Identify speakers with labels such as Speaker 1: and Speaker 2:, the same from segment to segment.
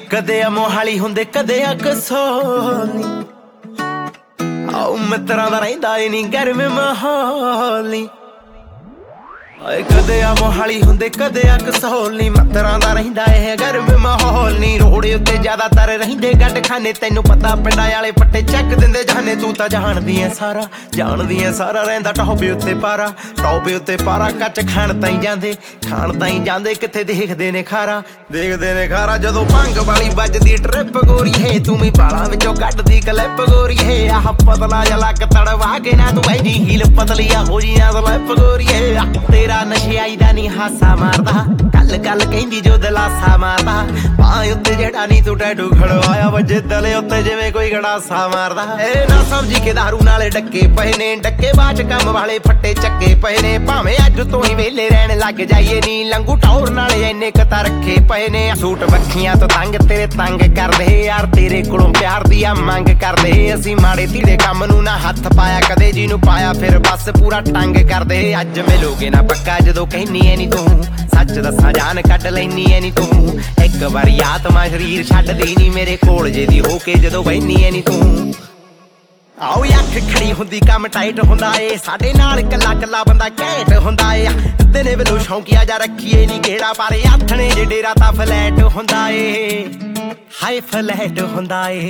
Speaker 1: ਕਦੇ ਆ ਮੋਹਾਲੀ ਹੁੰਦੇ ਕਦੇ ਆ ਕਸੌਲੀ ਆਉ ਮਿੱਤਰਾਂ ਦਾ ਰਹਿੰਦਾ ਏ ਨੀ ਗਰਮ ਮਾਹੌਲ ਨੀ ਆਏ ਕਦੇ ਆ ਮੋਹਾਲੀ ਹੁੰਦੇ ਕਦੇ ਆ ਕਸੌਲੀ ਮਿੱਤਰਾਂ ਦਾ ਰਹਿੰਦਾ ਏ ਗਰਮ ਮਾਹੌਲ ਨੀ ਰੋੜੇ ਉੱਤੇ ਜ਼ਿਆਦਾਤਰ ਰਹਿੰਦੇ ਗੱਡ ਖਾਨੇ ਤੈਨੂੰ ਪਤਾ ਪਿੰਡਾਂ ਵਾਲੇ ਪੱਟੇ ਚੱਕ ਦਿੰਦੇ ਜਾਨੇ ਤੂੰ ਤਾਂ ਜਾਣਦੀ ਐ ਸਾਰਾ ਰਹਿੰਦਾ ਟੌਪੇ ਉੱਤੇ ਪਾਰਾ ਕੱਚ ਖਾਣ ਤਾਈਂ ਜਾਂਦੇ ਕਿੱਥੇ ਦੇਖਦੇ ਨੇ ਖਾਰਾ ਜਦੋਂ ਭੰਗ ਵਾਲੀ ਵੱਜਦੀ ਟ੍ਰਿਪ ਗੋਰੀਏ ਤੂੰ ਵੀ ਬਾਲਾਂ ਵਿੱਚੋਂ ਕੱਢਦੀ ਕਲਿੱਪ ਗੋਰੀਏ ਆਹ ਪਤਲਾ ਜਿਹਾ ਲੱਕ ਤੜਵਾ ਕੇ ਨਾ ਤੂੰ ਐਡੀ ਹੀਲ ਪਤਲੀਆ ਹੋ ਜੀਆਂ ਸਲਿੱਪ ਗੋਰੀਏ ਤੇਰਾ ਨਸ਼ਿਆਈ ਦਾ ਨੀ ਹਾਸਾ ਮਾਰਦਾ ਗੱਲ ਕਹਿੰਦੀ ਜੋ ਦਿਲਾਸਾ ਮਾਰਦਾ ਬਾਹ ਉੱਤੇ ਜਿਹੜਾ ਨੀ ਤੂੰ ਟੈਟੂ ਖੜਵਾਇਆ ਵੱਜੇ ਤਲੇ ਉੱਤੇ ਜਿਵੇਂ ਕੋਈ ਗੜਾਸਾ ਮਾਰਦਾ ਇਹ ਨਾ ਸਮਝੀ ਕਿ ਦਾਰੂ ਨਾਲੇ ਡੱਕੇ ਪਏ ਨੇ ਡੱਕੇ ਬਾਅਦ ਕੰਮ ਵਾਲੇ ਫੱਟੇ ਚੱਕੇ ਪਏ ਨੇ ਭਾਵੇਂ ਅੱਜ ਤੋਂ ਹੀ ਵੇਲੇ ਰਹਿਣ ਲੱਗ ਜਾਈਏ ਨੀ ਲੰਗੂ ਟੌਰ ਨਾਲੇ ਇੰਨੇ ਕਤਾ ਰੱਖੇ ਪਏ ਨੇ ਸੂਟ ਵੱਖੀਆਂ ਤੋਂ ਤੇਰੇ ਤੰਗ ਕਰਦੇ ਯਾਰ ਤੇਰੇ ਕੋਲੋਂ ਪਿਆਰ ਦੀ ਆ ਮੰਗ ਕਰਦੇ ਅਸੀਂ ਮਾੜੇ ਧੀੜੇ ਕੰਮ ਨੂੰ ਨਾ ਹੱਥ ਪਾਇਆ ਕਦੇ ਜਿਹਨੂੰ ਪਾਇਆ ਫਿਰ ਬਸ ਪੂਰਾ ਟੰਗ ਕਰਦੇ ਅੱਜ ਮਿਲੋਗੇ ਨਾ ਪੱਕਾ ਜਦੋਂ ਕਹਿਨੀ ਐ ਨੀ ਤੂੰ ਸੱਚ ਦੱਸਾਂ ਜਾਨ ਕੱਢ ਲੈਨੀ ਐ ਨੀ ਤੂੰ ਇੱਕ ਵਾਰੀ ਆਤਮਾ ਸਰੀਰ ਛੱਡਦੀ ਨੀ ਮੇਰੇ ਕੋਲ ਜੇ ਦੀ ਹੋ ਕੇ ਜਦੋਂ ਬੈਨੀ ਐ ਨੀ ਤੂੰ ਆਓ ਅੱਖ ਖੜੀ ਹੁੰਦੀ ਕੰਮ ਟਾਈਟ ਹੁੰਦਾ ਏ ਸਾਡੇ ਨਾਲ ਕੱਲਾ ਬੰਦਾ ਘੈਂਟ ਹੁੰਦਾ ਏ ਦਿਨੇ ਵੇਲੋਂ ਸ਼ੌਂਕੀਆ ਜਾ ਰੱਖੀਏ ਨੀ ਕਿਹੜਾ ਪਾਰੇ ਆਥਣੇ ਜੇ ਡੇਰਾ ਤਾਂ ਫਲੈਟ ਹੁੰਦਾ ਏ ਹਾਈ ਫਲੈਟ ਹੁੰਦਾ ਏ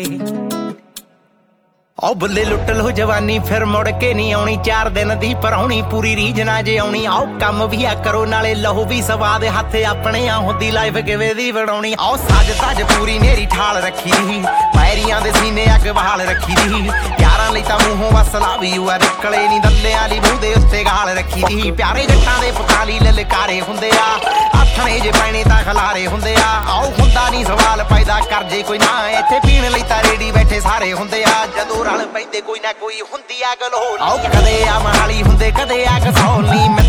Speaker 1: ਆਓ ਬੱਲੇ ਲੁੱਟ ਲੋ ਜਵਾਨੀ ਫਿਰ ਮੁੜ ਕੇ ਨੀ ਆਉਣੀ 4 ਦਿਨ ਦੀ ਪਰਾਉਣੀ ਪੂਰੀ ਰੀਝ ਨਾ ਜੇ ਆਉਣੀ ਆਓ ਕੰਮ ਵੀ ਆ ਕਰੋ ਨਾਲੇ ਲਹੂ ਵੀ ਸਵਾਦ ਹੱਥ ਆਪਣੇ ਆ ਹੁੰਦੀ ਲਾਈਫ ਕਿਵੇਂ ਦੀ ਬਣਾਉਣੀ ਆਓ ਸੱਜ ਪੂਰੀ ਨੇਰੀ ਠਾਲ ਰੱਖੀ ਦੀ ਪੈਰੀਆਂ ਦੇ ਸੀਨੇ ਅੱਗ ਬਹਾਲ ਰੱਖੀ ਦੀ ਯਾਰਾਂ ਲਈ ਤਾਂ ਮੂੰਹੋਂ ਵਸਲਾ ਵੀ ਆ ਨਿਕਲੇ ਨੀ ਦੱਲਿਆਂ ਲਈ ਮੂੰਹ ਦੇ ਉੱਤੇ ਗਾਲ ਰੱਖੀ ਦੀ ਪਿਆਰੇ ਜੱਟਾਂ ਦੇ ਪੁੱਤਾਂ ਲਈ ਲਲਕਾਰੇ ਹੁੰਦੇ ਆ ਆਥਣੇ ਜੇ ਪੈਣੇ ਤਾਂ ਖਲਾਰੇ ਹੁੰਦੇ ਆ ਆਓ ਹੁੰਦਾ ਨੀ ਸਵਾਲ ਪੈਦਾ ਕਰ ਜੇ ਕੋਈ ਨਾ ਇੱਥੇ ਪੀਣ ਲਈ ਤਾਂ ਰੇੜੀ ਬੈਠੇ ਸਾਰੇ ਹੁੰਦੇ ਆ ਜਦੋਂ ਰਲ ਪੈਂਦੇ ਕੋਈ ਨਾ ਕੋਈ ਹੁੰਦੀ ਆ ਗਲੋਲ ਆਓ ਕਦੇ ਆ ਮਹਾਲੀ ਹੁੰਦੇ ਕਦੇ ਆ ਕਸੌਲੀ